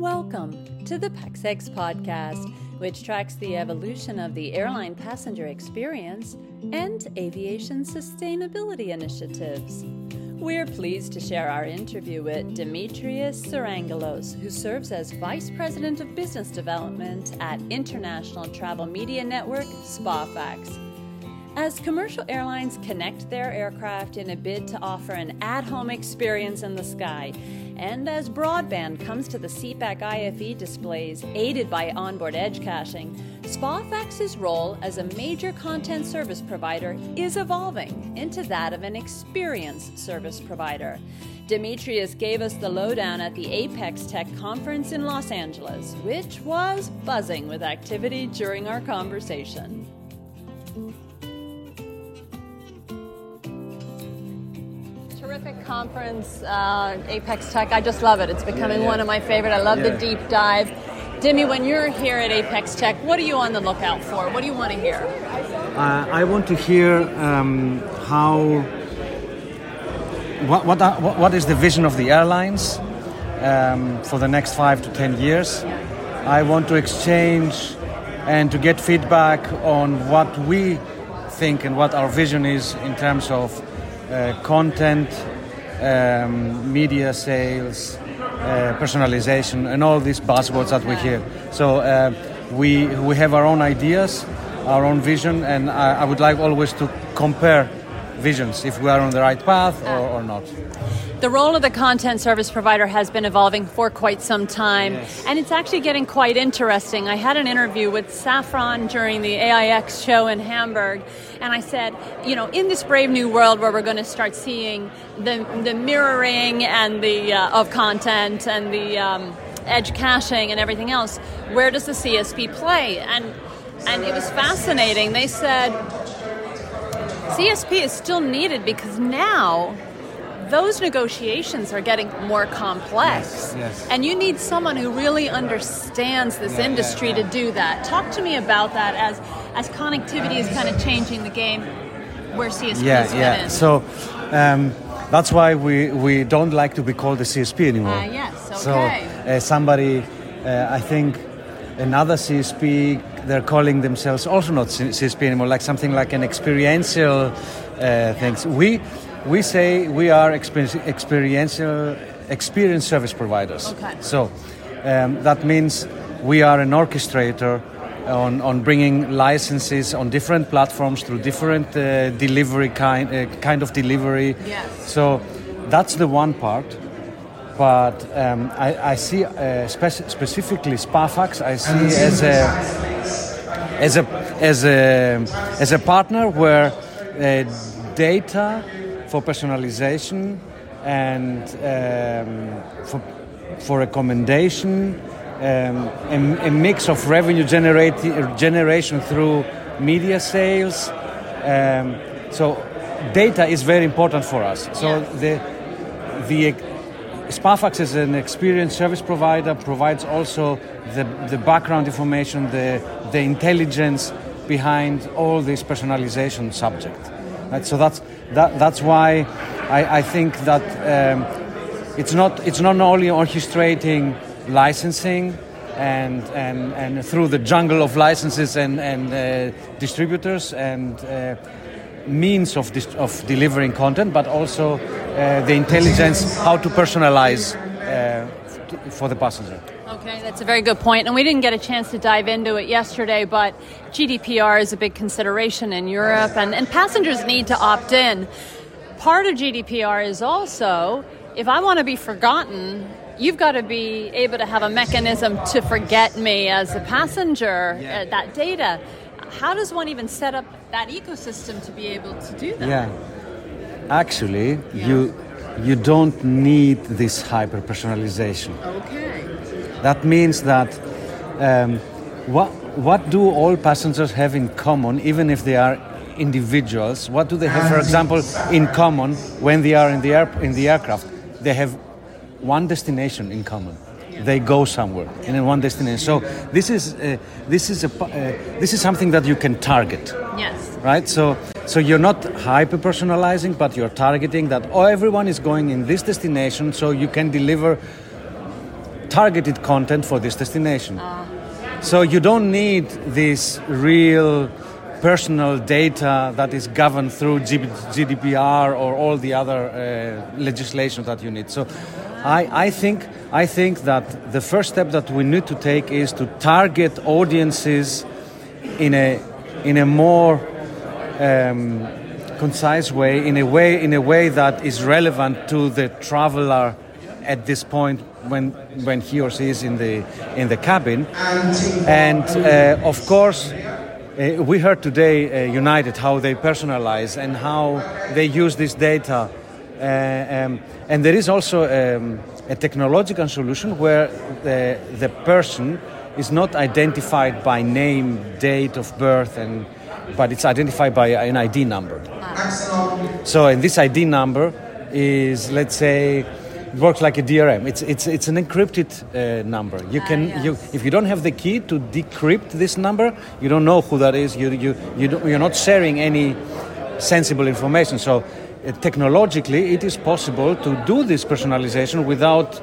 Welcome to the PEXEX podcast, which tracks the evolution of the airline passenger experience and aviation sustainability initiatives. We're pleased to share our interview with Dimitrios Sarangelos, who serves as Vice President of Business Development at International Travel Media Network, SpaFax. As commercial airlines connect their aircraft in a bid to offer an at-home experience in the sky, and as broadband comes to the seatback IFE displays aided by onboard edge caching, SpaFax's role as a major content service provider is evolving into that of an experience service provider. Dimitrios gave us the lowdown at the Apex Tech conference in Los Angeles, which was buzzing with activity during our conversation. Terrific conference, Apex Tech. I just love it. It's becoming one of my favorite. I love the deep dive. Dimi, when you're here at Apex Tech, what are you on the lookout for? What do you want to hear? I want to hear what is the vision of the airlines for the next 5 to 10 years. I want to exchange and to get feedback on what we think and what our vision is in terms of content, media sales, personalization, and all these buzzwords that we hear. So we have our own ideas, our own vision, and I would like always to compare visions if we are on the right path or not. The role of the content service provider has been evolving for quite some time, and it's actually getting quite interesting. I had an interview with Safran during the AIX show in Hamburg, and I said, in this brave new world where we're going to start seeing the mirroring and the of content and the edge caching and everything else, where does the CSP play? And it was fascinating. They said CSP is still needed because now those negotiations are getting more complex. Yes. And you need someone who really understands this industry to do that. Talk to me about that as connectivity is kind of changing the game, where CSPs fit in. So that's why we don't like to be called a CSP anymore. Yes, okay. So I think another CSP, they're calling themselves also not CSP anymore, like something like an experiential things. We say we are experiential experience service providers. Okay. So that means we are an orchestrator on bringing licenses on different platforms through different delivery kind of delivery. Yes. So that's the one part. But I see specifically SpaFax. I see as a partner where data for personalization and for recommendation, a mix of revenue generation through media sales. So data is very important for us. So the SpaFax as an experience service provider provides also the background information, the intelligence behind all this personalization subject. Right? So that's why I think that it's not only orchestrating licensing and through the jungle of licenses and distributors and means of delivering content, but also the intelligence how to personalize for the passenger. Okay, that's a very good point. And we didn't get a chance to dive into it yesterday, but GDPR is a big consideration in Europe, and passengers need to opt in. Part of GDPR is also, if I want to be forgotten, you've got to be able to have a mechanism to forget me as a passenger, that data. How does one even set up that ecosystem to be able to do that? Yeah, actually, you don't need this hyper-personalization. Okay. That means that what do all passengers have in common, even if they are individuals? What do they have, for example, in common when they are in the aircraft? They have one destination in common. They go somewhere in one destination. So this is something that you can target. Yes. Right. So you're not hyper personalizing, but you're targeting that everyone is going in this destination. So you can deliver targeted content for this destination. So you don't need this real personal data that is governed through GDPR or all the other legislation that you need. So I think that the first step that we need to take is to target audiences in a more concise way, in a way that is relevant to the traveler at this point when he or she is in the cabin. And of course, we heard today United how they personalize and how they use this data. And there is also a technological solution where the person is not identified by name, date of birth, but it's identified by an ID number. So, and this ID number is, let's say, it works like a DRM. It's an encrypted number. You can if you don't have the key to decrypt this number, you don't know who that is. You're not sharing any sensible information. So technologically, it is possible to do this personalization without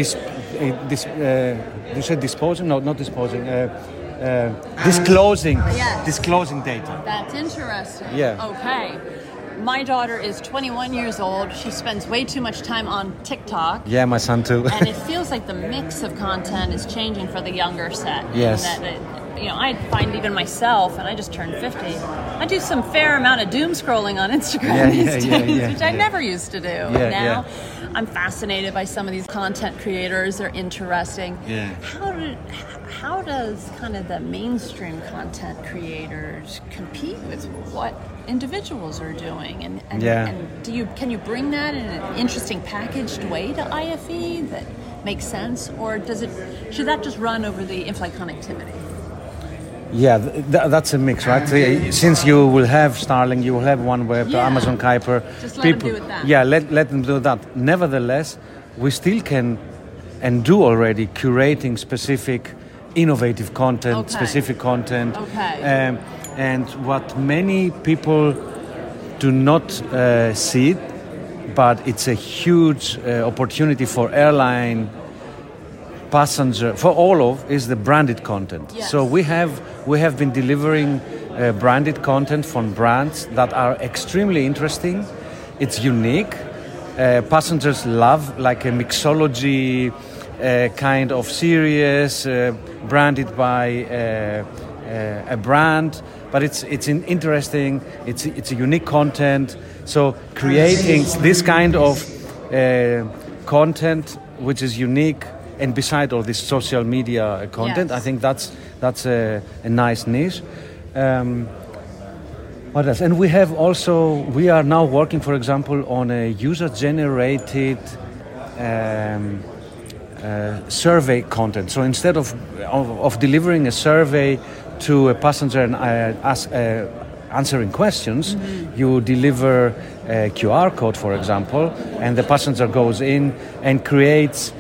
disclosing data. That's interesting. Yeah. Okay. My daughter is 21 years old. She spends way too much time on TikTok. Yeah, my son too. And it feels like the mix of content is changing for the younger set. Yes. I find even myself, and I just turned 50, I do some fair amount of doom scrolling on Instagram these days, which I never used to do. Now I'm fascinated by some of these content creators. They're interesting. Yeah. How does kind of the mainstream content creators compete with what individuals are doing? And can you bring that in an interesting packaged way to IFE that makes sense, or should that just run over the in-flight connectivity? Yeah, that's a mix, right? Since you will have Starlink, you will have OneWeb, Amazon Kuiper. Just let them do it that. Yeah, let them do that. Nevertheless, we still can and do already curating specific innovative content, specific content. Okay. And what many people do not see, but it's a huge opportunity for airline passenger, for all of, is the branded content. Yes. So we have been delivering branded content from brands that are extremely interesting. It's unique. Passengers love, like a mixology kind of series branded by a brand, but it's interesting. It's a unique content. So creating this kind of content which is unique, and beside all this social media content, I think that's a nice niche. What else? And we are now working, for example, on a user-generated survey content. So instead of delivering a survey to a passenger and answering questions, you deliver a QR code, for example, and the passenger goes in and creates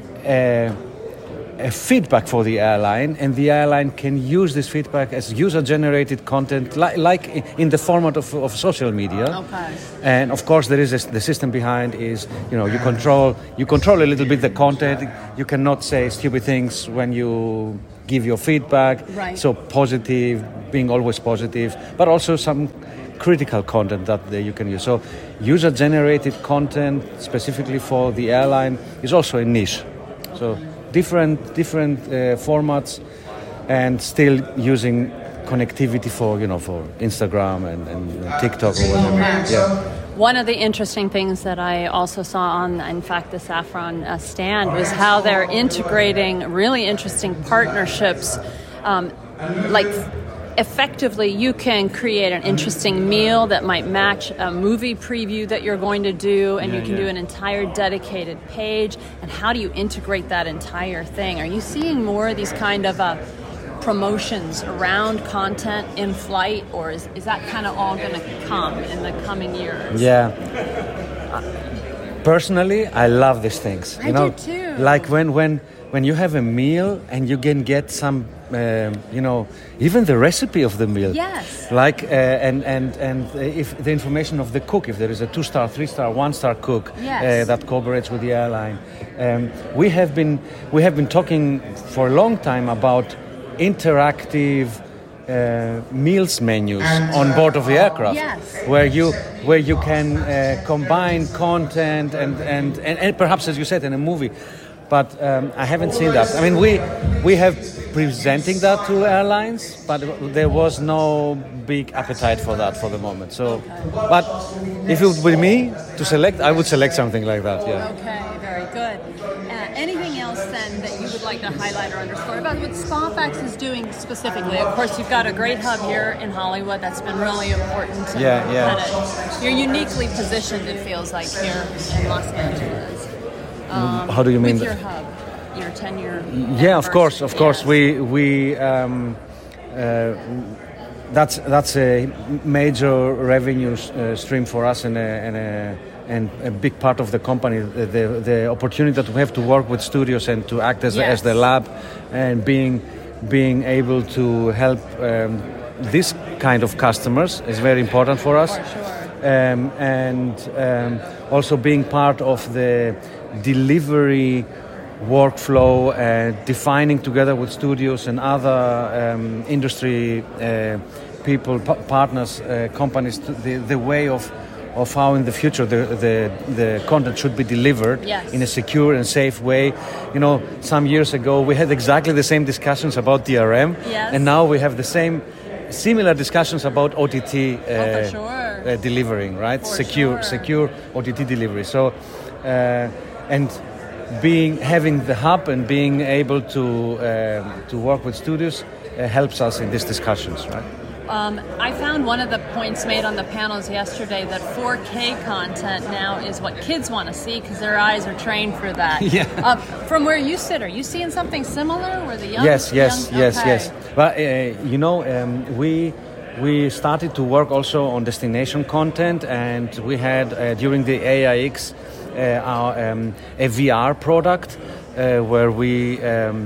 a feedback for the airline, and the airline can use this feedback as user-generated content, like in the format of social media. Okay. And of course, there is the system behind is you control a little bit the content. You cannot say stupid things when you give your feedback. Right. So positive, being always positive, but also some critical content that you can use. So user-generated content specifically for the airline is also a niche. So different formats, and still using connectivity for Instagram and TikTok or whatever. Yeah. One of the interesting things that I also saw on, in fact, the Safran stand was how they're integrating really interesting partnerships. Like effectively, you can create an interesting meal that might match a movie preview that you're going to do, and you can do an entire dedicated page. And how do you integrate that entire thing? Are you seeing more of these kind of promotions around content in flight, or is that kind of all going to come in the coming years? Yeah. Personally, I love these things. I do too. Like when you have a meal and you can get some even the recipe of the meal. Yes. Like and if the information of the cook, if there is a 2-star, 3-star, 1-star cook Yes. that cooperates with the airline, we have been talking for a long time about interactive meals menus on board of the aircraft, Yes. where you can combine content and perhaps, as you said, in a movie. But I haven't seen that. I mean, we have presenting that to airlines, but there was no big appetite for that for the moment. So, but if it would be me to select, I would select something like that. Yeah. Okay, very good. Anything else then that you would like to highlight or underscore about what SpaFX is doing specifically? Of course, you've got a great hub here in Hollywood. That's been really important. And Yeah. you're uniquely positioned, it feels like, here in Los Angeles. How do you mean with that? your hub, your 10-year? Yeah, of course. Yes. That's a major revenue stream for us and a big part of the company. The opportunity that we have to work with studios and to act as the lab and being able to help this kind of customers is very important for us. For sure. And also being part of the delivery workflow, defining together with studios and other industry people, partners, companies, the way of how in the future the content should be delivered in a secure and safe way. You know, some years ago we had exactly the same discussions about DRM, and now we have the similar discussions about OTT delivering, right? Secure OTT delivery. So, and having the hub and being able to work with studios helps us in these discussions, right? I found one of the points made on the panels yesterday that 4K content now is what kids want to see because their eyes are trained for that. Yeah. From where you sit, are you seeing something similar? Where the young? Yes. But we started to work also on destination content, and we had during the AIX a VR product where we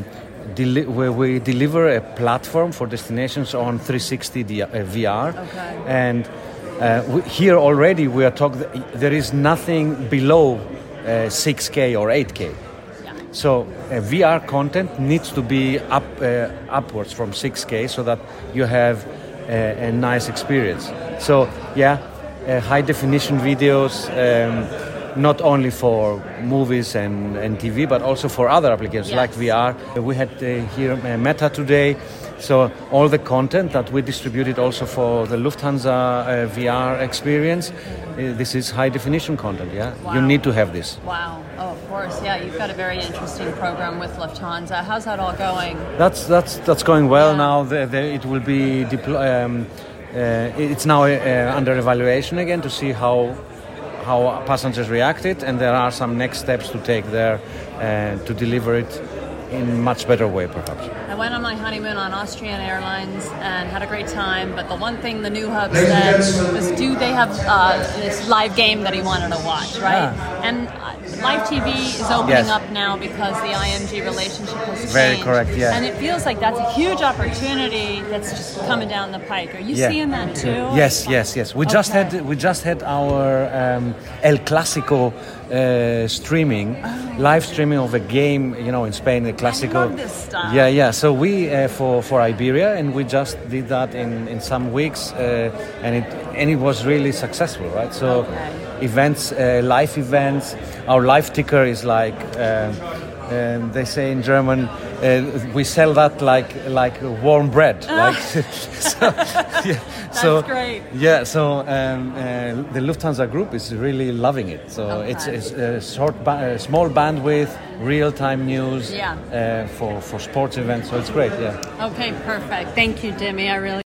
deliver a platform for destinations on 360 VR, and here already we are talking. There is nothing below 6K or 8K. So VR content needs to be upwards from 6K so that you have a nice experience. So high definition videos. Not only for movies and TV, but also for other applications like VR. We had here Meta today, so all the content that we distributed also for the Lufthansa VR experience, this is high definition content. Wow. You need to have this. Wow. Oh, of course. Yeah, you've got a very interesting program with Lufthansa. How's that all going? That's going well now. It will be it's now under evaluation again to see how passengers reacted, and there are some next steps to take there to deliver it in much better way, perhaps. I went on my honeymoon on Austrian Airlines and had a great time, but the one thing the new hub said was, do they have this live game that he wanted to watch, right? And live TV is opening up now because the IMG relationship has changed. Very correct, yeah. And it feels like that's a huge opportunity that's just coming down the pike. Are you seeing that too? Yes. We just had our El Clásico streaming, live streaming of a game, in Spain, the Clásico. I love this stuff. Yeah. So we for Iberia, and we just did that in some weeks, and it was really successful, right? So events, live events. Our live ticker is like they say in German, we sell that like warm bread. That's great. Yeah, so the Lufthansa Group is really loving it. So it's a small bandwidth, real-time news for sports events. So it's great. Yeah. Okay, perfect. Thank you, Jimmy. I really